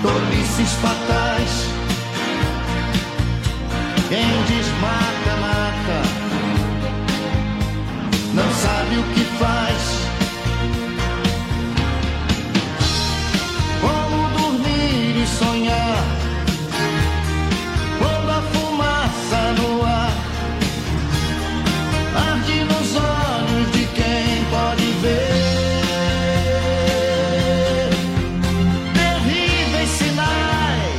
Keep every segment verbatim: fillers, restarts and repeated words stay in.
tolices fatais. Quem diz mata, mata, não sabe o que faz. Como dormir e sonhar quando a fumaça no ar arde nos olhos de quem pode ver. Terríveis sinais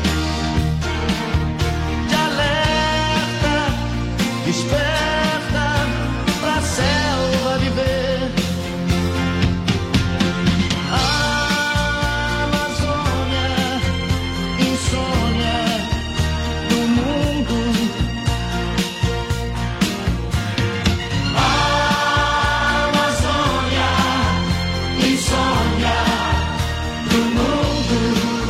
de alerta, desperta pra selva viver. A Amazônia, insônia do mundo. A Amazônia, insônia do mundo.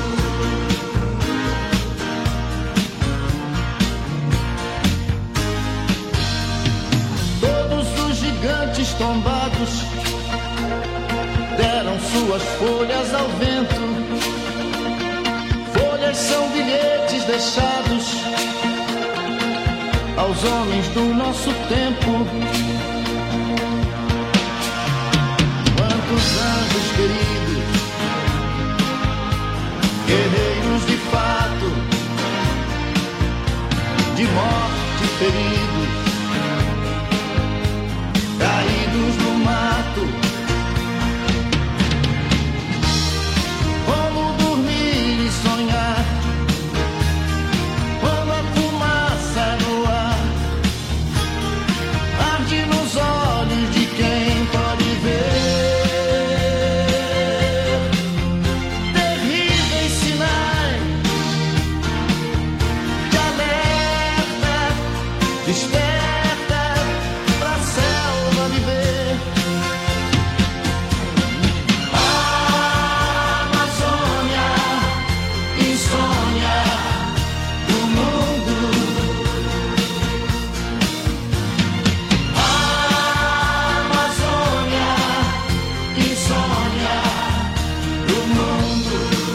Todos os gigantes tombados deram suas folhas ao vento. Folhas são bilhetes deixados aos homens do nosso tempo. Quantos anjos queridos, guerreiros de fato, de morte feridos, caídos no mato. Como dormir e sonhar quando a fumaça no ar arde nos olhos de quem pode ver. Terríveis sinais de alerta, desperta pra selva viver. A Amazônia, insônia do mundo. A Amazônia, insônia do mundo.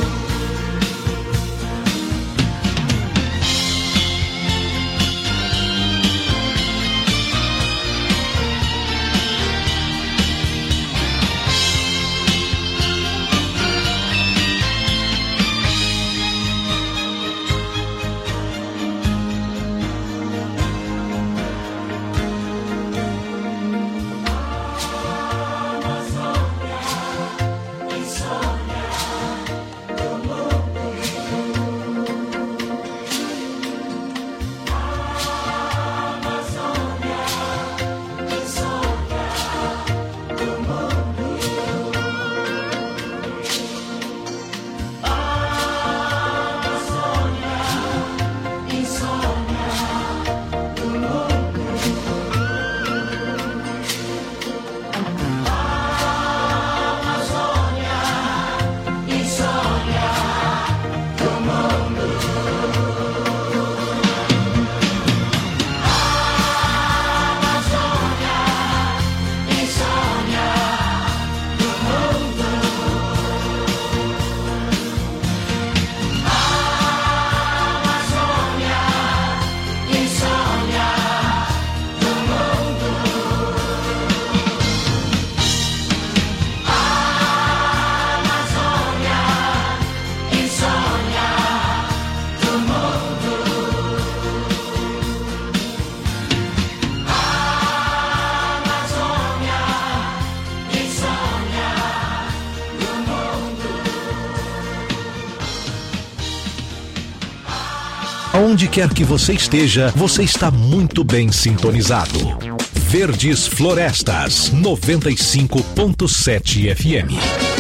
Onde quer que você esteja, você está muito bem sintonizado. Verdes Florestas, noventa e cinco ponto sete F M.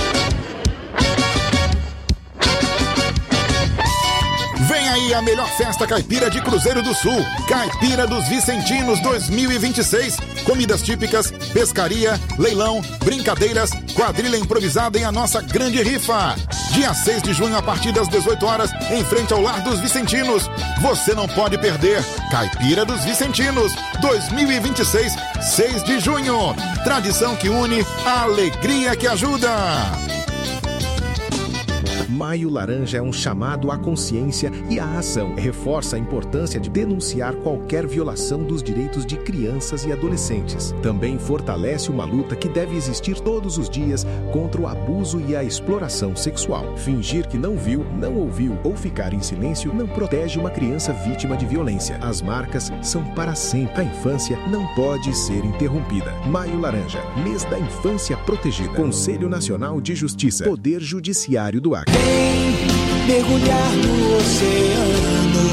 Vem aí a melhor festa caipira de Cruzeiro do Sul, Caipira dos Vicentinos dois mil e vinte e seis. Comidas típicas, pescaria, leilão, brincadeiras, quadrilha improvisada em a nossa grande rifa. Dia seis de junho, a partir das dezoito horas, em frente ao Lar dos Vicentinos. Você não pode perder. Caipira dos Vicentinos dois mil e vinte e seis, seis de junho. Tradição que une, a alegria que ajuda. Maio Laranja é um chamado à consciência e à ação. Reforça a importância de denunciar qualquer violação dos direitos de crianças e adolescentes. Também fortalece uma luta que deve existir todos os dias contra o abuso e a exploração sexual. Fingir que não viu, não ouviu ou ficar em silêncio não protege uma criança vítima de violência. As marcas são para sempre. A infância não pode ser interrompida. Maio Laranja, mês da infância protegida. Conselho Nacional de Justiça. Poder Judiciário do Acre. Vem mergulhar no oceano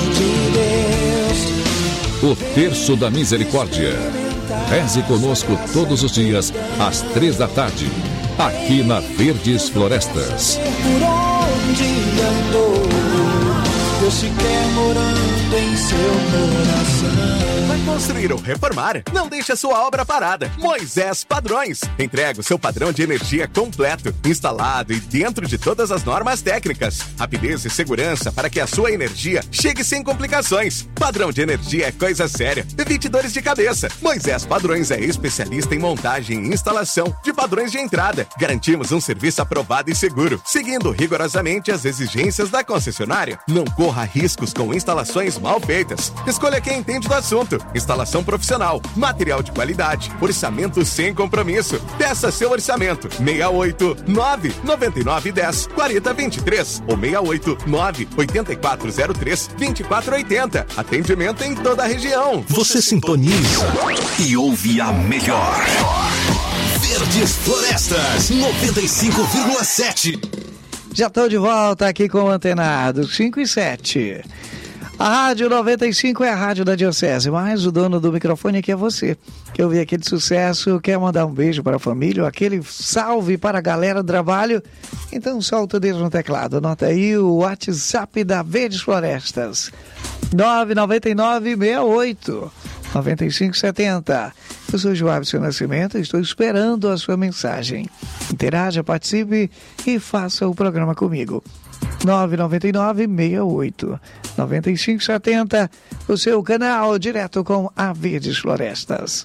de Deus. O Terço da Misericórdia. Reze conosco todos os dias, às três da tarde, aqui na Verdes Florestas. Por onde andou, Deus se quer morando em seu coração. Vai construir ou reformar? Não deixe a sua obra parada. Moisés Padrões. Entrega o seu padrão de energia completo, instalado e dentro de todas as normas técnicas. Rapidez e segurança para que a sua energia chegue sem complicações. Padrão de energia é coisa séria. Evite dores de cabeça. Moisés Padrões é especialista em montagem e instalação de padrões de entrada. Garantimos um serviço aprovado e seguro, seguindo rigorosamente as exigências da concessionária. Não corra riscos com instalações mal feitas. Escolha quem entende do assunto. Instalação profissional, material de qualidade, orçamento sem compromisso. Peça seu orçamento. seis oito nove nove nove um zero quatro zero dois três ou seis oito nove oito quatro zero três dois quatro oito zero. Atendimento em toda a região. Você sintoniza e ouve a melhor. Verdes Florestas noventa e cinco vírgula sete. Já estou de volta aqui com o Antenado cinco e sete. A Rádio noventa e cinco é a rádio da Diocese, mas o dono do microfone aqui é você. Que ouviu aquele sucesso, quer mandar um beijo para a família, ou aquele salve para a galera do trabalho? Então solta o dedo no teclado, anota aí o WhatsApp da Verdes Florestas. nove nove nove seis oito nove cinco sete zero. Eu sou Joabson Nascimento e estou esperando a sua mensagem. Interaja, participe e faça o programa comigo. nove nove nove seis oito nove cinco sete zero, o seu canal direto com a Verdes Florestas.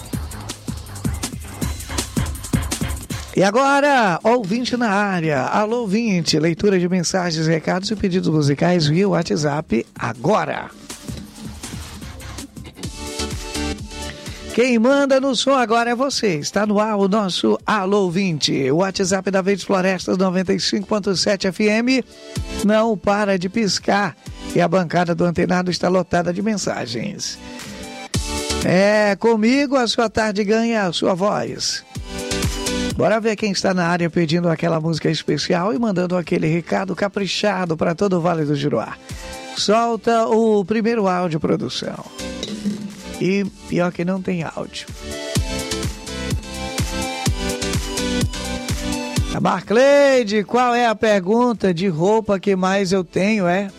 E agora, ouvinte na área. Alô, ouvinte, leitura de mensagens, recados e pedidos musicais via WhatsApp agora. Quem manda no som agora é você. Está no ar o nosso Alô ouvinte. O WhatsApp da Verdes Florestas noventa e cinco ponto sete F M não para de piscar e a bancada do Antenado está lotada de mensagens. É, comigo a sua tarde ganha a sua voz. Bora ver quem está na área pedindo aquela música especial e mandando aquele recado caprichado para todo o Vale do Juruá. Solta o primeiro áudio, produção. E pior que não tem áudio. A Marcleide, qual é a pergunta de roupa que mais eu tenho, é?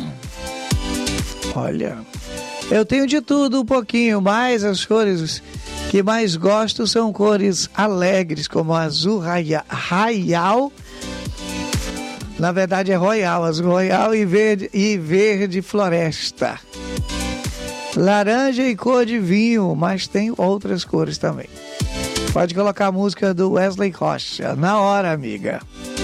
Olha, eu tenho de tudo um pouquinho, mas as cores que mais gosto são cores alegres, como azul raial. Na verdade é royal, azul royal e verde, e verde floresta. Laranja e cor de vinho, mas tem outras cores também. Pode colocar a música do Wesley Rocha. Na hora, amiga.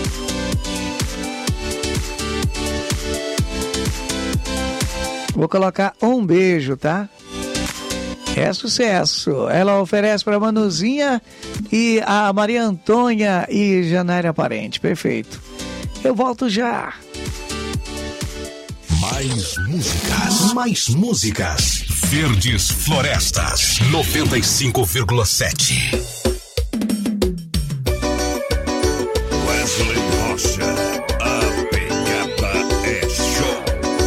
Vou colocar um beijo, tá? É sucesso. Ela oferece para Manuzinha e a Maria Antônia e Janaíra Parente. Perfeito. Eu volto já. Mais músicas, mais músicas. Verdes Florestas, noventa e cinco vírgula sete. Wesley Rocha, a pegada é show.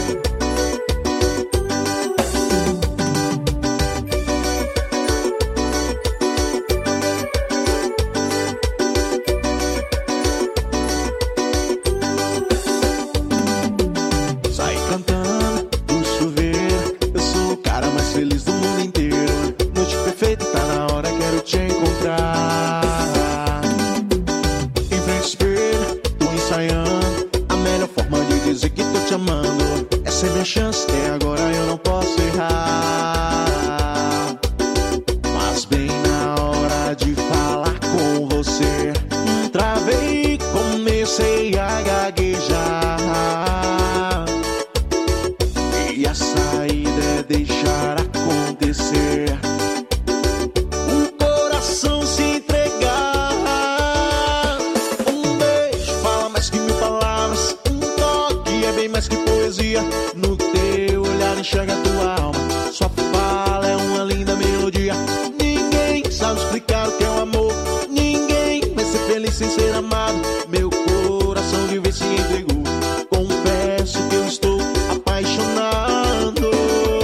Chance, é agora, eu não posso errar. Mas bem na hora de falar com você, travei, comecei a gaguejar. mais que poesia. No teu olhar enxerga tua alma. Sua fala é uma linda melodia. Ninguém sabe explicar o que é o amor. Ninguém vai ser feliz sem ser amado. Meu coração de vez se entregou. Confesso que eu estou apaixonado.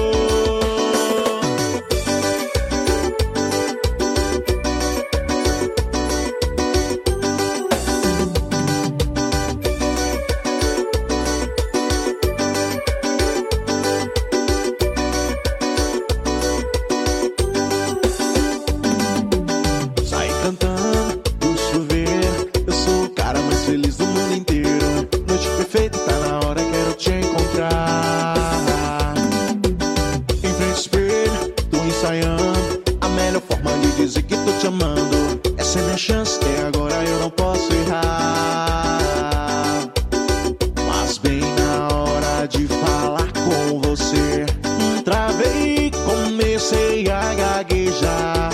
Essa é minha chance, até agora eu não posso errar. Mas bem na hora de falar com você, travei, comecei a gaguejar.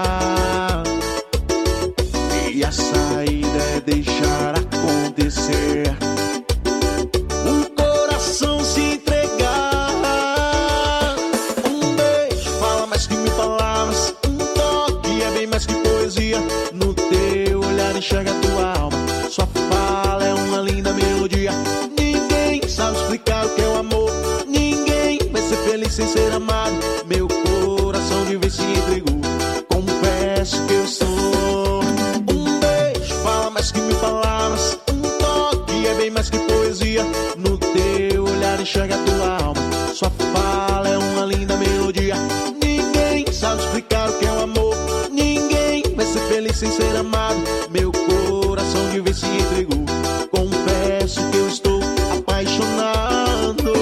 E a saída é deixar acontecer. O coração se entregar. Um beijo fala mais que mil palavras. Um toque é bem mais que poesia. No teu olhar enxerga tua alma. Sua fala é uma linda melodia. Ninguém sabe explicar o que é o amor. Ninguém vai ser feliz sem ser amado. Meu coração de vez se entregou. Confesso que eu sou. Um beijo fala mais que mil palavras. Um toque é bem mais que poesia. No teu olhar enxerga tua alma. Sua fala é uma linda melodia. Ninguém sabe explicar o que é o amor. Ninguém vai ser feliz sem ser amado. Meu coração de vez se entregou. Confesso que eu estou apaixonado.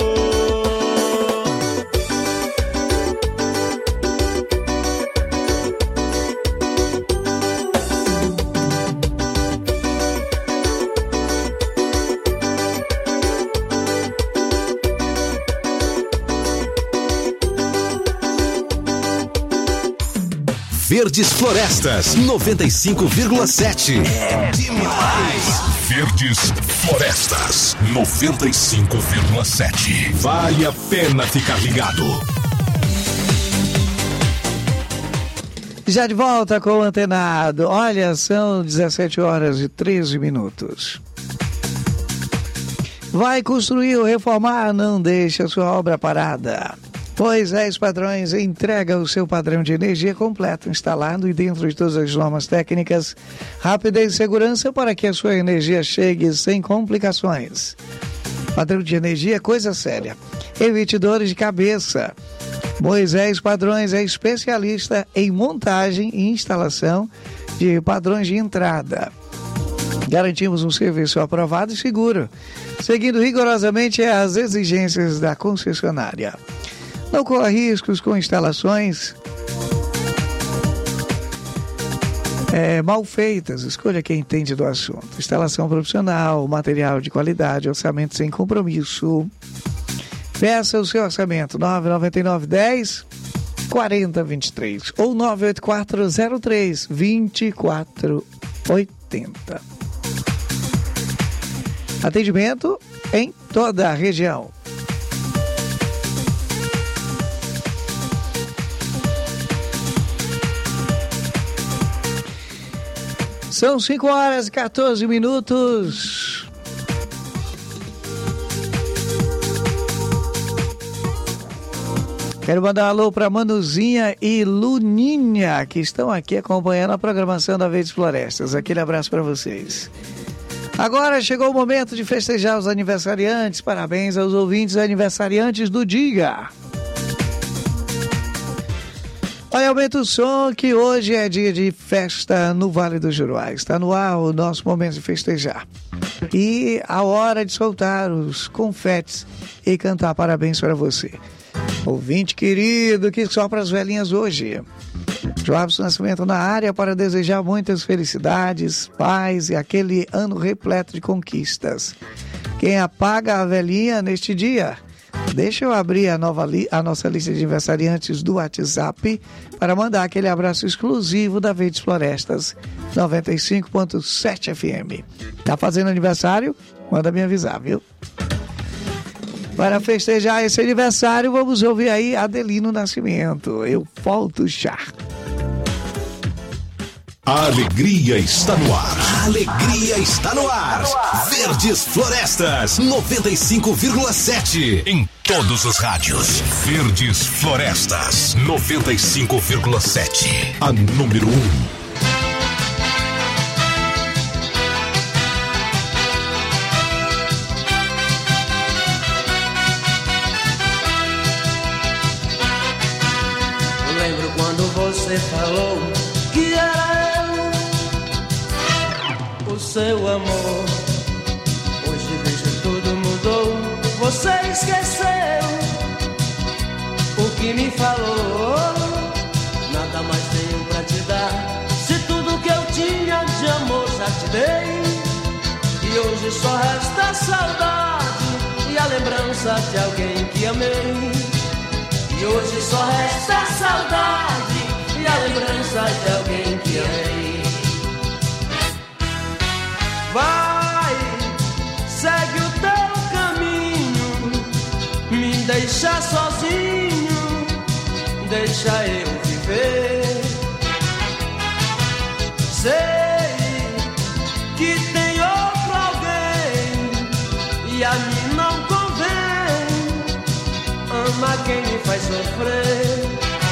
Verdes Florestas, noventa e cinco vírgula sete. É demais! Verdes Florestas, noventa e cinco vírgula sete. Vale a pena ficar ligado. Já de volta com o Antenado. Olha, são dezessete horas e treze minutos. Vai construir ou reformar? Não deixe a sua obra parada. Moisés Padrões entrega o seu padrão de energia completo, instalado e dentro de todas as normas técnicas, rapidez e segurança para que a sua energia chegue sem complicações. Padrão de energia é coisa séria. Evite dores de cabeça. Moisés Padrões é especialista em montagem e instalação de padrões de entrada. Garantimos um serviço aprovado e seguro, seguindo rigorosamente as exigências da concessionária. Não corra riscos com instalações é, mal feitas. Escolha quem entende do assunto. Instalação profissional, material de qualidade, orçamento sem compromisso. Peça o seu orçamento nove nove nove, dez, quarenta, vinte e três ou nove oito quatro zero três, vinte e quatro oitenta. Atendimento em toda a região. São cinco horas e quatorze minutos. Quero mandar um alô para Manuzinha e Luninha, que estão aqui acompanhando a programação da Verdes Florestas. Aquele abraço para vocês. Agora chegou o momento de festejar os aniversariantes. Parabéns aos ouvintes aniversariantes do dia. Olha, aumenta o som que hoje é dia de festa no Vale do Juruá. Está no ar o nosso momento de festejar. E a hora de soltar os confetes e cantar parabéns para você. Ouvinte querido, que sopra as velhinhas hoje. Joabson Nascimento na área para desejar muitas felicidades, paz e aquele ano repleto de conquistas. Quem apaga a velhinha neste dia? Deixa eu abrir a, nova li- a nossa lista de aniversariantes do WhatsApp para mandar aquele abraço exclusivo da Verdes Florestas noventa e cinco ponto sete F M. Tá fazendo aniversário? Manda me avisar, viu? Para festejar esse aniversário, vamos ouvir aí Adelino Nascimento. Eu volto já. A alegria está no ar. A alegria está no ar. Verdes Florestas, noventa e cinco vírgula sete. Em todos os rádios. Verdes Florestas, noventa e cinco vírgula sete. A número um. Você falou que era eu, o seu amor. Hoje vejo tudo mudou. Você esqueceu o que me falou. Nada mais tenho pra te dar. Se tudo que eu tinha de amor já te dei. E hoje só resta saudade e a lembrança de alguém que amei. E hoje só resta saudade e a lembrança de alguém que amei. Vai, segue o teu caminho, me deixa sozinho, deixa eu viver. Sei que tem outro alguém e a mim não convém. Ama quem me faz sofrer.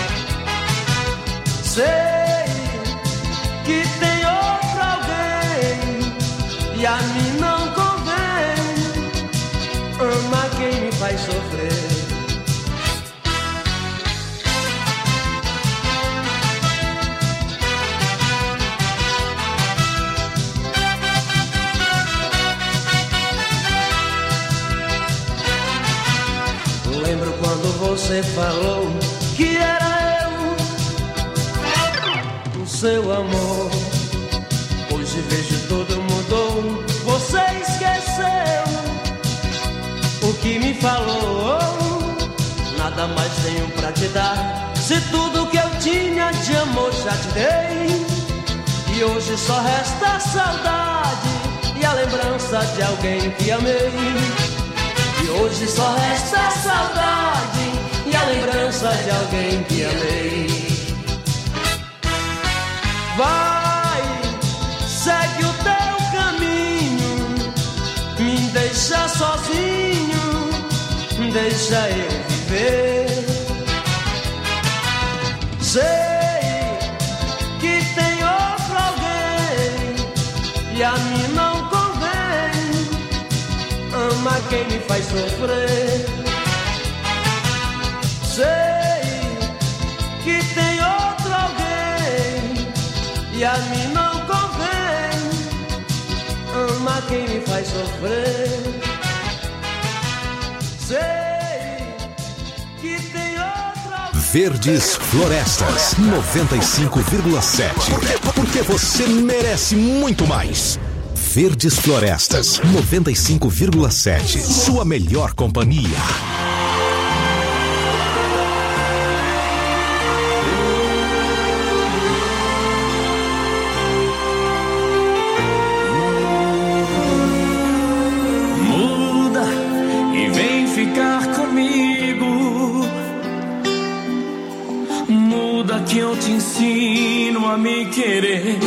Sei que tem outro alguém e a mim não convém. Ama quem me faz sofrer. Lembro quando você falou que era eu, o seu amor. Hoje vejo tudo mudou. Você esqueceu o que me falou. Nada mais tenho pra te dar. Se tudo que eu tinha de amor já te dei. E hoje só resta saudade e a lembrança de alguém que amei. E hoje só resta saudade e a lembrança de alguém que amei. Vai, segue o teu caminho, me deixa sozinho, deixa eu viver. Sei que tem outro alguém e a mim não convém. Ama quem me faz sofrer. Sei que tem outro alguém e a mim não convém. Ama quem me faz sofrer. Sei que tem outro alguém. Verdes Florestas, noventa e cinco vírgula sete. Porque, porque você merece muito mais. Verdes Florestas, noventa e cinco vírgula sete. Sua melhor companhia. Muda e vem ficar comigo. Muda que eu te ensino a me querer.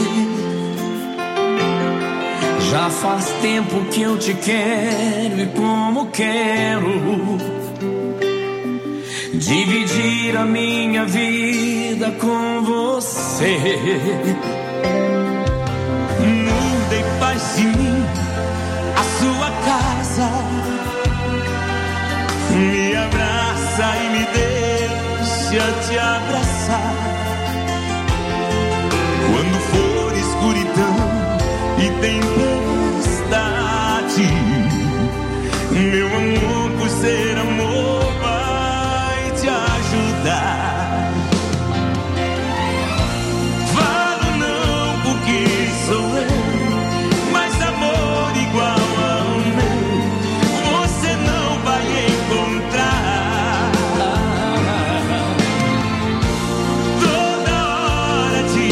Já faz tempo que eu te quero e como quero dividir a minha vida com você. Muda e faz de mim a sua casa. Me abraça e me deixa te abraçar. Quando for escuridão e tempestade, meu amor por ser amor vai te ajudar. Falo não porque sou eu, mas amor igual ao meu você não vai encontrar. Toda hora de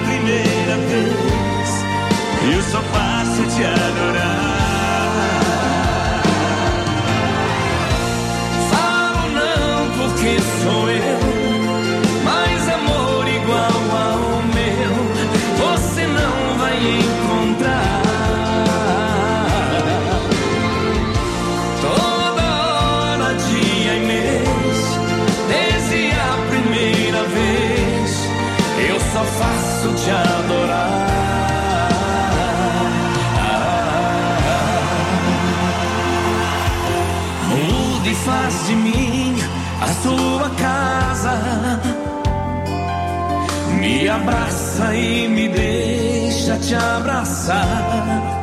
eu só faço te adorar. faz de mim a sua casa. Me abraça e me deixa te abraçar.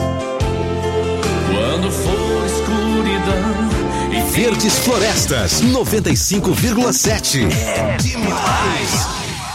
Quando for escuridão e Verdes Florestas, noventa e cinco vírgula sete. É demais!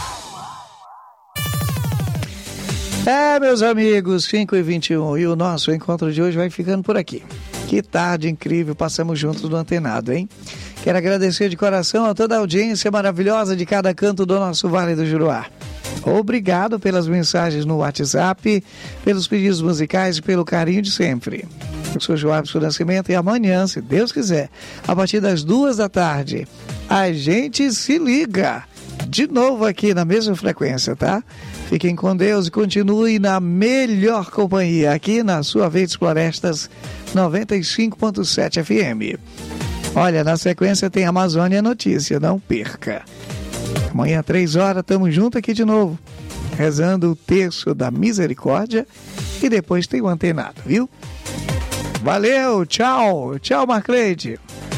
É, meus amigos, cinco e vinte e um, e o nosso encontro de hoje vai ficando por aqui. Que tarde incrível, passamos juntos no Antenado, hein? Quero agradecer de coração a toda a audiência maravilhosa de cada canto do nosso Vale do Juruá. Obrigado pelas mensagens no WhatsApp, pelos pedidos musicais e pelo carinho de sempre. Eu sou Joabson Nascimento e amanhã, se Deus quiser, a partir das duas da tarde, a gente se liga de novo aqui na mesma frequência, tá? Fiquem com Deus e continue na melhor companhia aqui na sua Verdes Florestas noventa e cinco ponto sete F M. Olha, na sequência tem Amazônia Notícia, não perca. Amanhã, três horas, estamos juntos aqui de novo, rezando o terço da misericórdia e depois tem o Antenado, viu? Valeu, tchau, tchau, Marcleide.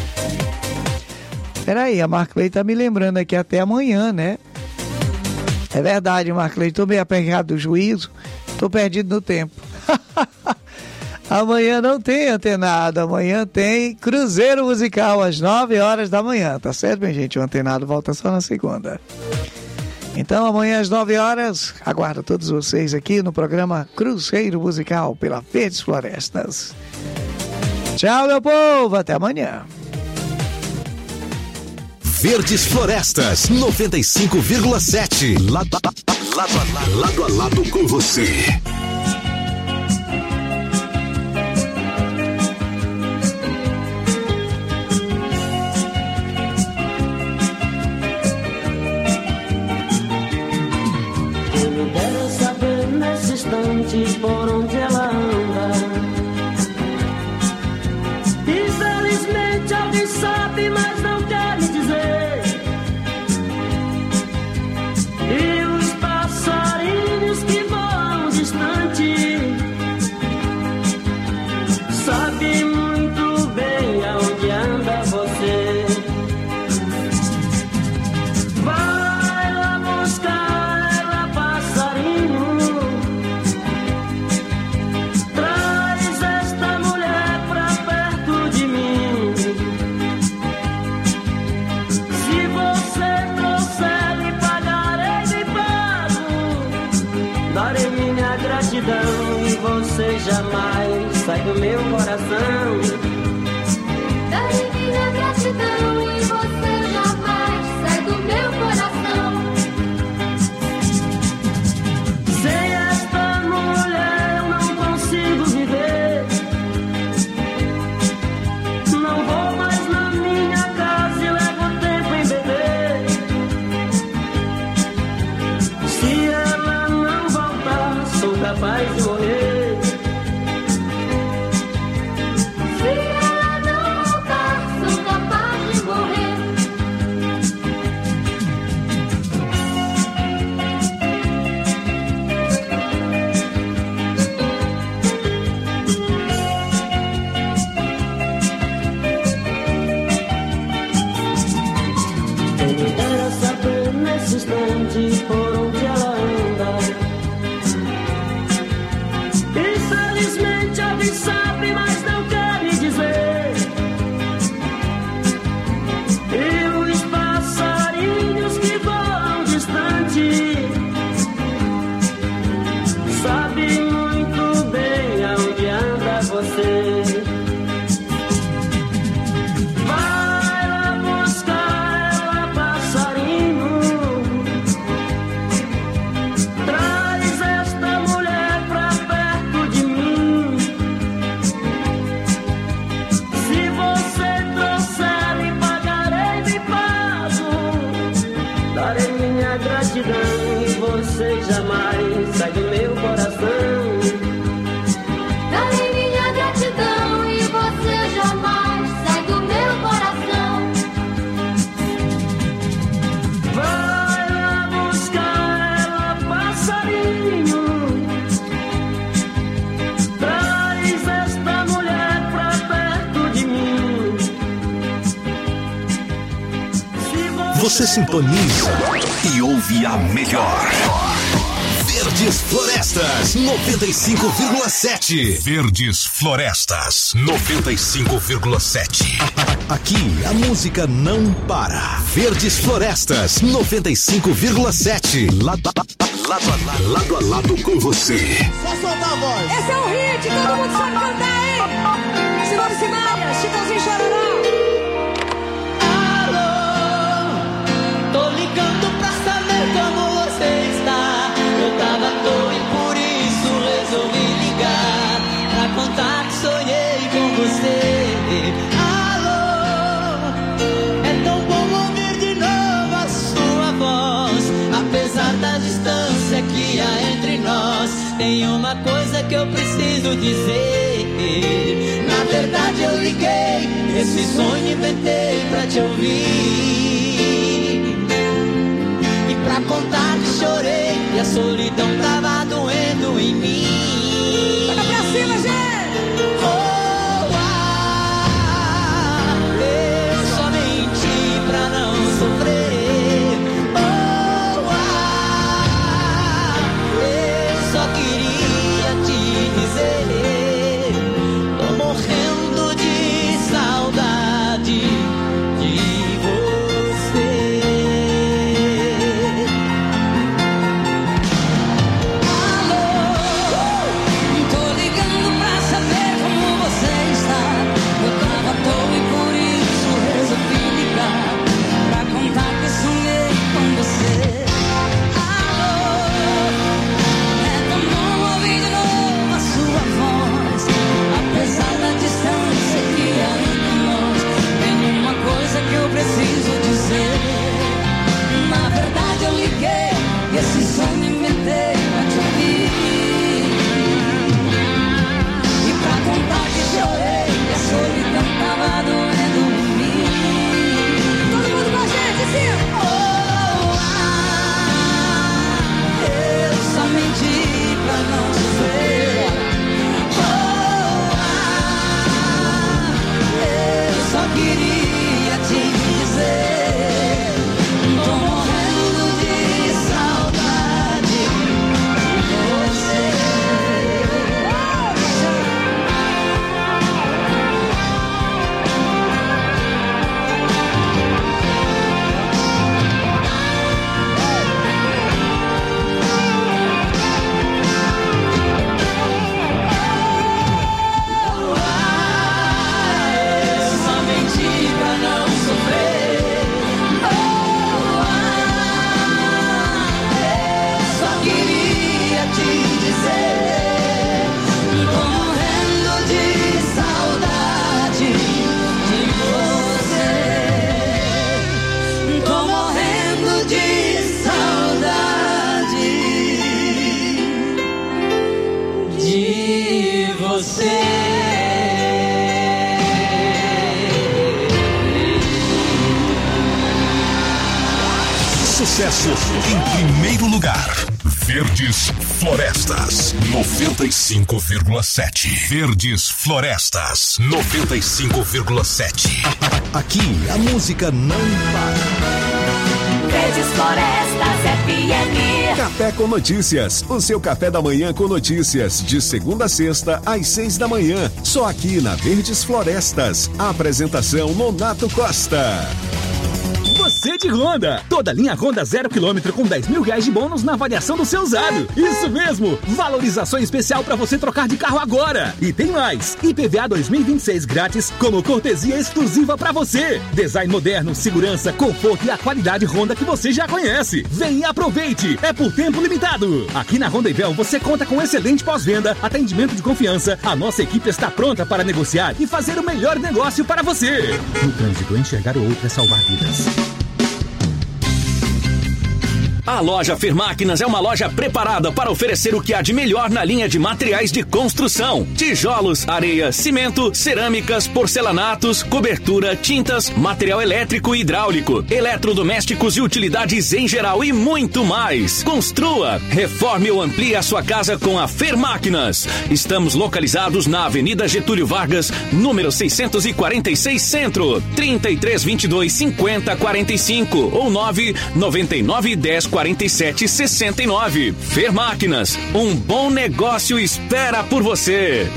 Peraí, a Marcleide tá me lembrando aqui até amanhã, né? É verdade, Marcleide, tô meio apegado do juízo, tô perdido no tempo. Amanhã não tem Antenado, amanhã tem Cruzeiro Musical às nove horas da manhã, tá certo, minha gente? O Antenado volta só na segunda. Então, amanhã às nove horas, aguardo todos vocês aqui no programa Cruzeiro Musical pela Verdes Florestas. Tchau, meu povo, até amanhã. Verdes Florestas, noventa e cinco vírgula sete. Lado, lado, lado, lado a lado com você. Por onde ela anda. Infelizmente alguém sabe, mas não quer me dizer. E os passarinhos que voam distante sabem muito bem aonde anda você. Vai lá buscar ela, passarinho. E você jamais sai do meu coração. Darei minha gratidão e você jamais sai do meu coração. Sem esta mulher eu não consigo viver. Não vou mais na minha casa e levo tempo em beber. Se ela não voltar, sou capaz de morrer. Se ela não voltar, sou capaz de morrer. Quem me dera saber nesse instante por onde ela anda. Infelizmente alguém sabe, mas não quer me dizer. E os passarinhos que voam distante sabem muito bem aonde anda você. Vai lá buscar ela, passarinho. Traz esta mulher pra perto de mim. Você sintoniza e ouve a melhor. Verdes Florestas noventa e cinco vírgula sete. Verdes Florestas noventa e cinco vírgula sete. Aqui a música não para. Verdes Florestas noventa e cinco vírgula sete. Lado, lado, lado, lado a lado com você. Só soltar a voz. Esse é o hit, todo mundo sabe cantar, hein? Simone Simaria, Chitãozinho Chororó. Alô, tô ligando pra saber como você está. Eu tava à toa e por isso resolvi ligar pra contar que sonhei com você. Alô, é tão bom ouvir de novo a sua voz. Apesar da distância que há entre nós, tem uma coisa que eu preciso dizer. Na verdade eu liguei, esse sonho inventei pra te ouvir. Pra contar que chorei e a solidão tava doendo em mim. Toca pra cima, gente! Oh, ah, eu só menti pra não sofrer. Oh, ah, eu só queria te dizer, tô morrendo de saudade de você. Preciso dizer, na verdade eu liguei, esse sonho inventei pra te ouvir. E pra contar que chorei, a solidão tava doendo em mim. Todo mundo com a gente, sim! Oh, ah, eu só menti pra não sofrer. Oh, ah, eu só queria te dizer, tô morrendo de saudade de você. Ah, eu só menti pra não sofrer. Oh, ah, eu só queria te dizer, tô morrendo de saudade de você. Tô morrendo de saudade de você. Sucesso em primeiro lugar. Verdes Florestas noventa e cinco vírgula sete. Verdes Florestas noventa e cinco vírgula sete. Aqui a música não para. Verdes Florestas F M. Café com Notícias, o seu café da manhã com notícias, de segunda a sexta, às seis da manhã, só aqui na Verdes Florestas. A apresentação Nonato Costa. Você de Honda, toda linha Honda zero quilômetro com dez mil reais de bônus na avaliação do seu usado. Isso mesmo, valorização especial para você trocar de carro agora. E tem mais, I P V A dois mil e vinte e seis grátis como cortesia exclusiva para você. Design moderno, segurança, conforto e a qualidade Honda que você já conhece. Vem e aproveite, é por tempo limitado. Aqui na Honda Ivel você conta com excelente pós-venda, atendimento de confiança. A nossa equipe está pronta para negociar e fazer o melhor negócio para você. No trânsito, enxergar o outro é salvar vidas. A loja Fermáquinas é uma loja preparada para oferecer o que há de melhor na linha de materiais de construção: tijolos, areia, cimento, cerâmicas, porcelanatos, cobertura, tintas, material elétrico e hidráulico, eletrodomésticos e utilidades em geral e muito mais. Construa, reforme ou amplie a sua casa com a Fermáquinas. Estamos localizados na Avenida Getúlio Vargas, número seiscentos e quarenta e seis Centro, trinta e três, vinte e dois, cinquenta, quarenta e cinco ou nove noventa e nove, dez, quarenta e sete, sessenta e nove. Fermáquinas, um bom negócio espera por você.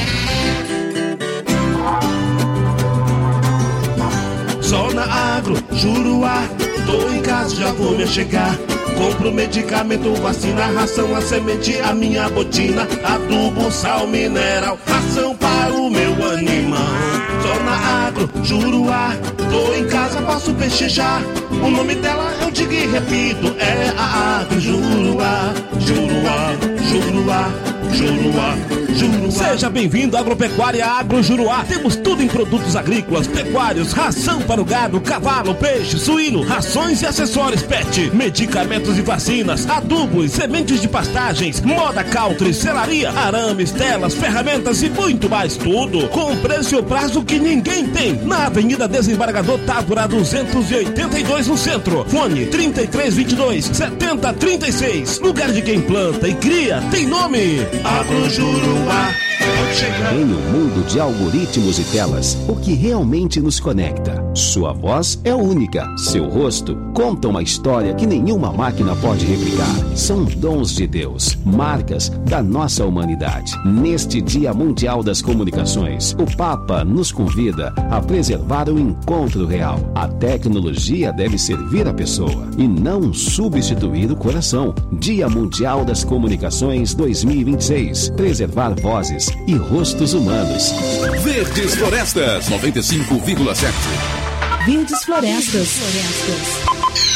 Zona Agro, Juruá, tô em casa, já vou me chegar. Compro medicamento, vacina, ração, a semente, a minha botina, adubo, sal mineral, ração para o meu animal. Zona Agro, Juruá, tô em casa, posso pechinchar. O nome dela eu digo e repito, é a Agro Juruá, Juruá, Juruá, Juruá, Juruá. Seja bem-vindo à Agropecuária Agro Juruá. Temos tudo em produtos agrícolas, pecuários, ração para o gado, cavalo, peixe, suíno, rações e acessórios pet, medicamentos e vacinas, adubos, sementes de pastagens, moda country, selaria, arames, telas, ferramentas e muito mais. Tudo com preço e prazo que ninguém tem. Na Avenida Desembargador Távora duzentos e oitenta e dois no centro. Fone trinta e três, vinte e dois, setenta, trinta e seis. Lugar de quem planta e cria tem nome. Agro Juruá. Em um mundo de algoritmos e telas, o que realmente nos conecta? Sua voz é única, seu rosto conta uma história que nenhuma máquina pode replicar. São dons de Deus, marcas da nossa humanidade. Neste Dia Mundial das Comunicações, o Papa nos convida a preservar o encontro real. A tecnologia deve servir a pessoa e não substituir o coração. Dia Mundial das Comunicações dois mil e vinte e seis. Preservar vozes e rostos humanos. Verdes Florestas noventa e cinco vírgula sete. Verdes Florestas. Florestas.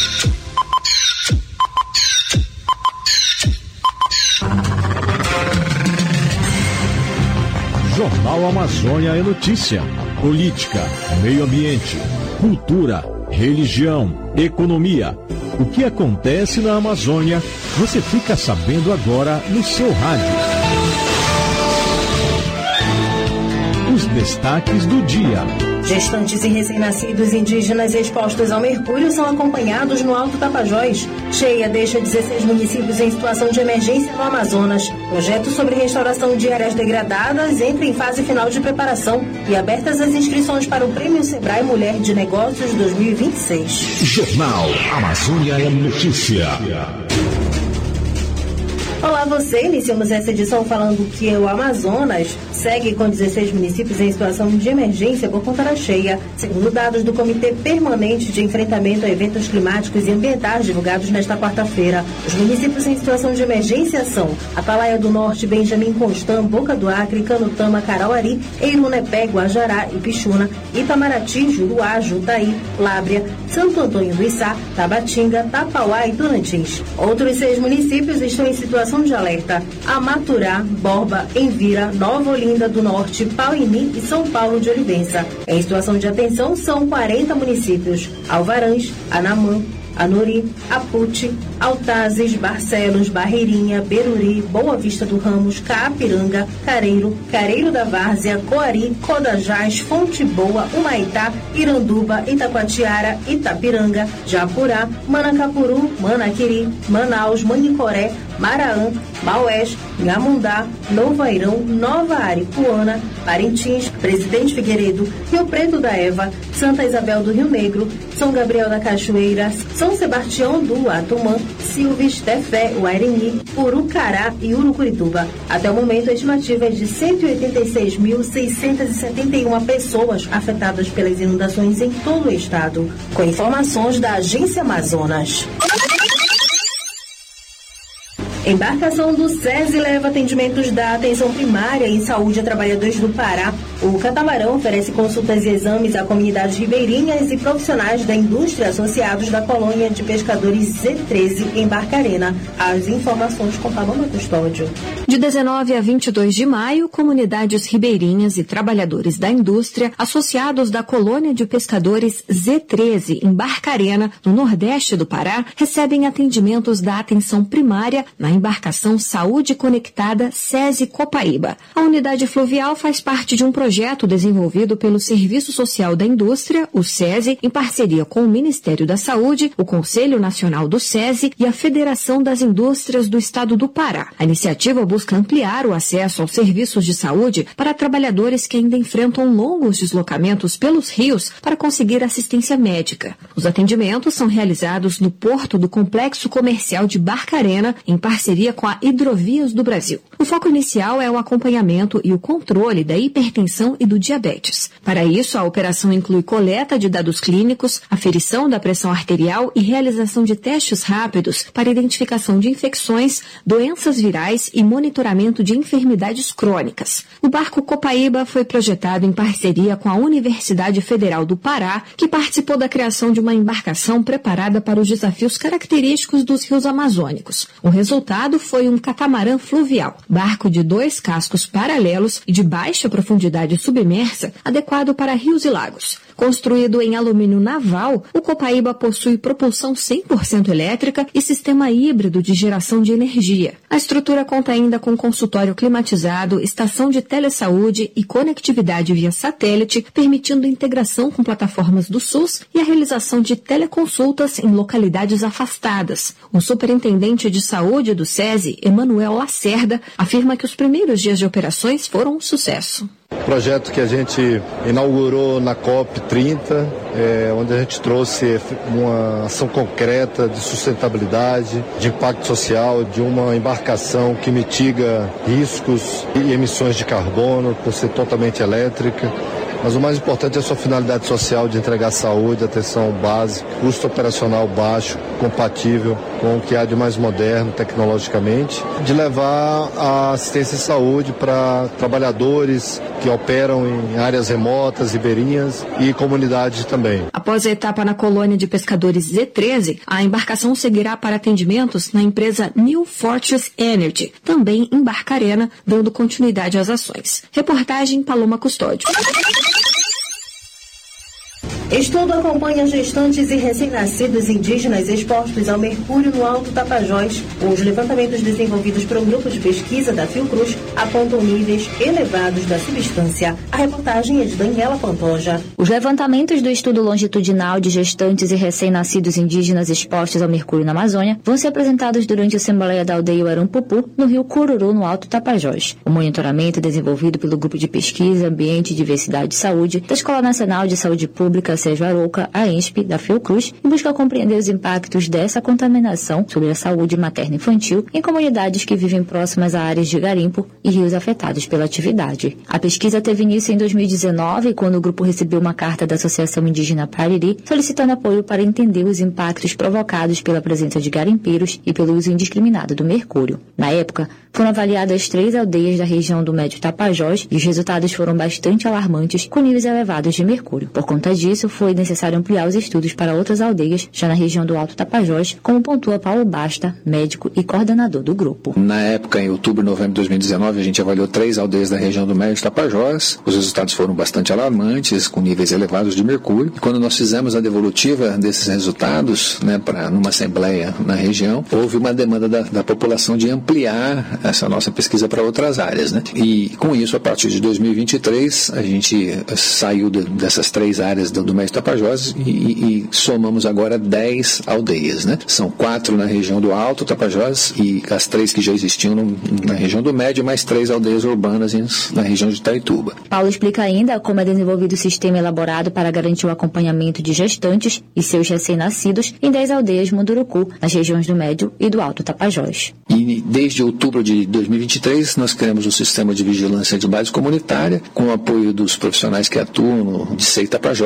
Jornal Amazônia é notícia. Política, meio ambiente, cultura, religião, economia. O que acontece na Amazônia, você fica sabendo agora no seu rádio. Os destaques do dia. Gestantes e recém-nascidos indígenas expostos ao mercúrio são acompanhados no Alto Tapajós. Cheia deixa dezesseis municípios em situação de emergência no Amazonas. Projeto sobre restauração de áreas degradadas entra em fase final de preparação e abertas as inscrições para o Prêmio Sebrae Mulher de Negócios dois mil e vinte e seis. Jornal Amazônia é notícia. Olá você, iniciamos essa edição falando que o Amazonas segue com dezesseis municípios em situação de emergência por conta da cheia, segundo dados do Comitê Permanente de Enfrentamento a Eventos Climáticos e Ambientais divulgados nesta quarta-feira. Os municípios em situação de emergência são Atalaia do Norte, Benjamin Constant, Boca do Acre, Canutama, Carauari, Eirunepé, Guajará e Pixuna, Itamaraty, Juruá, Jutaí, Lábrea, Santo Antônio do Içá, Tabatinga, Tapauá e Tocantins. Outros seis municípios estão em situação de alerta: Amaturá, Borba, Envira, Nova Olinda do Norte, Pauini e São Paulo de Olivença. Em situação de atenção são quarenta municípios: Alvarães, Anamã, Anuri, Apute, Altazes, Barcelos, Barreirinha, Beruri, Boa Vista do Ramos, Caapiranga, Careiro, Careiro da Várzea, Coari, Codajás, Fonte Boa, Humaitá, Iranduba, Itacoatiara, Itapiranga, Japurá, Manacapuru, Manaquiri, Manaus, Manicoré, Maraã, Maués, Nhamundá, Novo Airão, Nova Aripuana, Parintins, Presidente Figueiredo, Rio Preto da Eva, Santa Isabel do Rio Negro, São Gabriel da Cachoeira, São Sebastião do Atumã, Silves, Tefé, Uairini, Urucará e Urucurituba. Até o momento, a estimativa é de cento e oitenta e seis mil, seiscentas e setenta e uma pessoas afetadas pelas inundações em todo o estado. Com informações da Agência Amazonas. Embarcação do SESI leva atendimentos da atenção primária em saúde a trabalhadores do Pará. O catamarã oferece consultas e exames a comunidades ribeirinhas e profissionais da indústria associados da colônia de pescadores Z treze em Barcarena. As informações com Paloma Custódio. De dezenove a vinte e dois de maio, comunidades ribeirinhas e trabalhadores da indústria, associados da colônia de pescadores Z treze, em Barcarena, no nordeste do Pará, recebem atendimentos da atenção primária na embarcação Saúde Conectada SESI Copaíba. A unidade fluvial faz parte de um projeto desenvolvido pelo Serviço Social da Indústria, o SESI, em parceria com o Ministério da Saúde, o Conselho Nacional do SESI e a Federação das Indústrias do Estado do Pará. A iniciativa busca ampliar o acesso aos serviços de saúde para trabalhadores que ainda enfrentam longos deslocamentos pelos rios para conseguir assistência médica. Os atendimentos são realizados no porto do Complexo Comercial de Barcarena, em parceria com a Hidrovias do Brasil. O foco inicial é o acompanhamento e o controle da hipertensão e do diabetes. Para isso, a operação inclui coleta de dados clínicos, aferição da pressão arterial e realização de testes rápidos para identificação de infecções, doenças virais e monitoramento de enfermidades crônicas. O barco Copaíba foi projetado em parceria com a Universidade Federal do Pará, que participou da criação de uma embarcação preparada para os desafios característicos dos rios amazônicos. O resultado foi um catamarã fluvial, barco de dois cascos paralelos e de baixa profundidade submersa, adequado para rios e lagos. Construído em alumínio naval, o Copaíba possui propulsão cem por cento elétrica e sistema híbrido de geração de energia. A estrutura conta ainda com consultório climatizado, estação de telesaúde e conectividade via satélite, permitindo integração com plataformas do SUS e a realização de teleconsultas em localidades afastadas. O superintendente de saúde do SESI, Emanuel Lacerda, afirma que os primeiros dias de operações foram um sucesso. Projeto que a gente inaugurou na COP trinta, é, onde a gente trouxe uma ação concreta de sustentabilidade, de impacto social, de uma embarcação que mitiga riscos e emissões de carbono por ser totalmente elétrica. Mas o mais importante é a sua finalidade social de entregar saúde, atenção básica, custo operacional baixo, compatível com o que há de mais moderno tecnologicamente, de levar a assistência e saúde para trabalhadores que operam em áreas remotas, ribeirinhas e comunidades também. Após a etapa na colônia de pescadores Z treze, a embarcação seguirá para atendimentos na empresa New Fortress Energy, também em Barcarena, dando continuidade às ações. Reportagem Paloma Custódio. Estudo acompanha gestantes e recém-nascidos indígenas expostos ao mercúrio no Alto Tapajós. Os levantamentos desenvolvidos por um grupo de pesquisa da Fiocruz apontam níveis elevados da substância. A reportagem é de Daniela Pantoja. Os levantamentos do estudo longitudinal de gestantes e recém-nascidos indígenas expostos ao mercúrio na Amazônia vão ser apresentados durante a Assembleia da Aldeia Uarampupu, no Rio Cururu, no Alto Tapajós. O monitoramento é desenvolvido pelo Grupo de Pesquisa, Ambiente, Diversidade e Saúde da Escola Nacional de Saúde Pública Sérgio Arouca, a ENSP, da Fiocruz, e busca compreender os impactos dessa contaminação sobre a saúde materna e infantil em comunidades que vivem próximas a áreas de garimpo e rios afetados pela atividade. A pesquisa teve início em dois mil e dezenove, quando o grupo recebeu uma carta da Associação Indígena Pariri, solicitando apoio para entender os impactos provocados pela presença de garimpeiros e pelo uso indiscriminado do mercúrio. Na época, foram avaliadas três aldeias da região do Médio Tapajós e os resultados foram bastante alarmantes, com níveis elevados de mercúrio. Por conta disso, foi necessário ampliar os estudos para outras aldeias, já na região do Alto Tapajós, como pontua Paulo Basta, médico e coordenador do grupo. Na época, em outubro e novembro de dois mil e dezenove, a gente avaliou três aldeias da região do Médio Tapajós. Os resultados foram bastante alarmantes, com níveis elevados de mercúrio. E quando nós fizemos a devolutiva desses resultados, né, para numa assembleia na região, houve uma demanda da, da população de ampliar essa nossa pesquisa para outras áreas, né? E com isso, a partir de dois mil e vinte e três, a gente saiu de, dessas três áreas do, do Médio Tapajós e, e, e somamos agora dez aldeias, né? São quatro na região do Alto Tapajós e as três que já existiam no, na região do Médio, mais três aldeias urbanas em, na região de Itaituba. Paulo explica ainda como é desenvolvido o sistema elaborado para garantir o acompanhamento de gestantes e seus recém-nascidos em dez aldeias Munduruku, nas regiões do Médio e do Alto Tapajós. E desde outubro de dois mil e vinte e três, nós criamos o sistema de vigilância de base comunitária, com o apoio dos profissionais que atuam no D C E I Tapajós,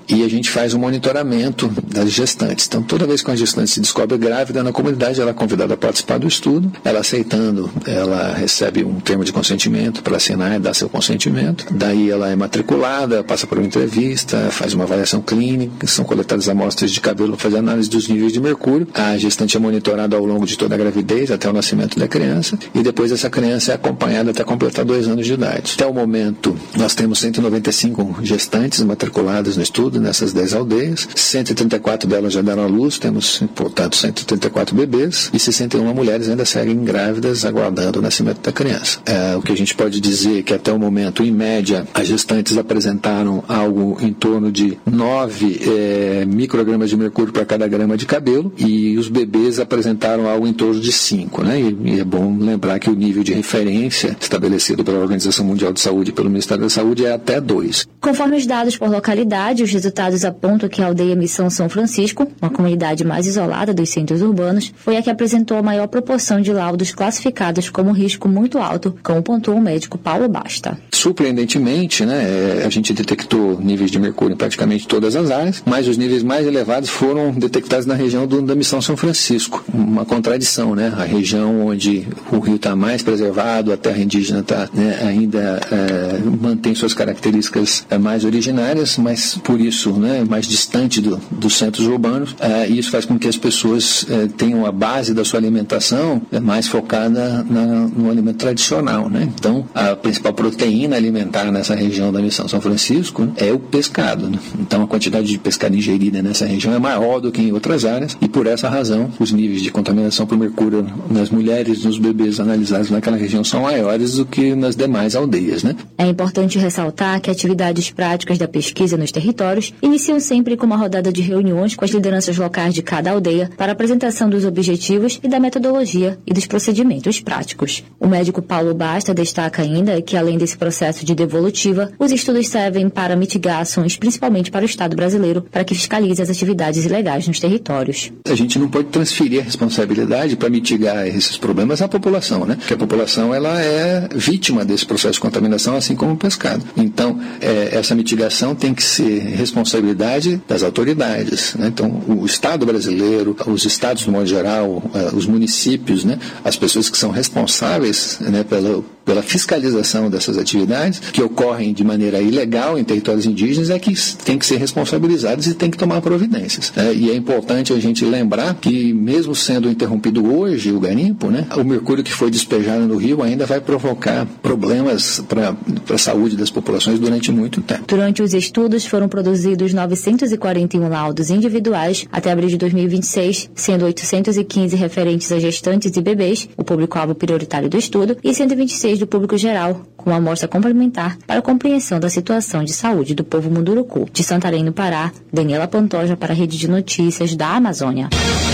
e a gente faz um monitoramento das gestantes. Então, toda vez que uma gestante se descobre grávida na comunidade, ela é convidada a participar do estudo. Ela aceitando, ela recebe um termo de consentimento para assinar e dar seu consentimento. Daí ela é matriculada, passa por uma entrevista, faz uma avaliação clínica, são coletadas amostras de cabelo para fazer análise dos níveis de mercúrio. A gestante é monitorada ao longo de toda a gravidez, até o nascimento da criança, e depois essa criança é acompanhada até completar dois anos de idade. Até o momento, nós temos cento e noventa e cinco gestantes matriculadas no estudo, nessas dez aldeias. cento e trinta e quatro delas já deram à luz, temos, portanto, cento e trinta e quatro bebês, e sessenta e uma mulheres ainda seguem grávidas, aguardando o nascimento da criança. É, o que a gente pode dizer é que até o momento, em média, as gestantes apresentaram algo em torno de nove é, microgramas de mercúrio para cada grama de cabelo, e os bebês apresentaram algo em torno de cinco, né? E, e é bom lembrar que o nível de referência estabelecido pela Organização Mundial de Saúde e pelo Ministério da Saúde é até dois. Conforme os dados por localidade, os resultados apontam que a aldeia Missão São Francisco, uma comunidade mais isolada dos centros urbanos, foi a que apresentou a maior proporção de laudos classificados como risco muito alto, como pontuou o médico Paulo Basta. Surpreendentemente, né, a gente detectou níveis de mercúrio em praticamente todas as áreas, mas os níveis mais elevados foram detectados na região do, da Missão São Francisco. Uma contradição, né? A região onde o rio está mais preservado, a terra indígena tá, né, ainda é, mantém suas características é, mais originárias, mas por isso, né, mais distante do, dos centros urbanos. É, isso faz com que as pessoas é, tenham a base da sua alimentação é, mais focada na, no alimento tradicional, né? Então, a principal proteína alimentar nessa região da Missão São Francisco, né, é o pescado, né? Então, a quantidade de pescado ingerida nessa região é maior do que em outras áreas, e por essa razão, os níveis de contaminação por mercúrio nas mulheres e nos bebês analisados naquela região são maiores do que nas demais aldeias, né? É importante ressaltar que atividades práticas da pesquisa nos territórios iniciam sempre com uma rodada de reuniões com as lideranças locais de cada aldeia para a apresentação dos objetivos e da metodologia e dos procedimentos práticos. O médico Paulo Basta destaca ainda que, além desse processo de devolutiva, os estudos servem para mitigar ações, principalmente para o Estado brasileiro, para que fiscalize as atividades ilegais nos territórios. A gente não pode transferir a responsabilidade para mitigar esses problemas à população, né? Porque a população ela é vítima desse processo de contaminação, assim como o pescado. Então, é, essa mitigação tem que ser responsabilidade das autoridades, né? Então, o Estado brasileiro, os estados no modo geral, os municípios, né? As pessoas que são responsáveis, né, pela, pela fiscalização dessas atividades que ocorrem de maneira ilegal em territórios indígenas é que tem que ser responsabilizadas e tem que tomar providências. É, e é importante a gente lembrar que, mesmo sendo interrompido hoje o garimpo, né, o mercúrio que foi despejado no rio ainda vai provocar problemas para a saúde das populações durante muito tempo. Durante os estudos foram produzidos novecentos e quarenta e um laudos individuais até abril de dois mil e vinte e seis, sendo oitocentos e quinze referentes a gestantes e bebês, o público-alvo prioritário do estudo, e cento e vinte e seis do público geral, com uma amostra complementar para a compreensão da situação de saúde do povo Munduruku. De Santarém, no Pará, Daniela Pantoja para a Rede de Notícias da Amazônia.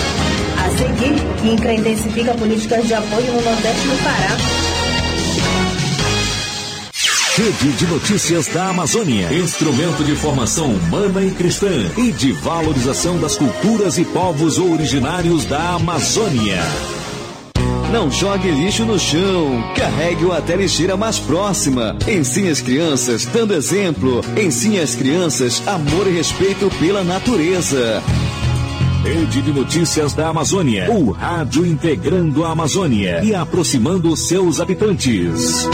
A seguir, INCRA intensifica políticas de apoio no Nordeste do Pará. Rede de Notícias da Amazônia. Instrumento de formação humana e cristã e de valorização das culturas e povos originários da Amazônia. Não jogue lixo no chão, carregue-o até a lixeira mais próxima. Ensine as crianças dando exemplo. Ensine as crianças amor e respeito pela natureza. Rede de Notícias da Amazônia. O rádio integrando a Amazônia e aproximando seus habitantes.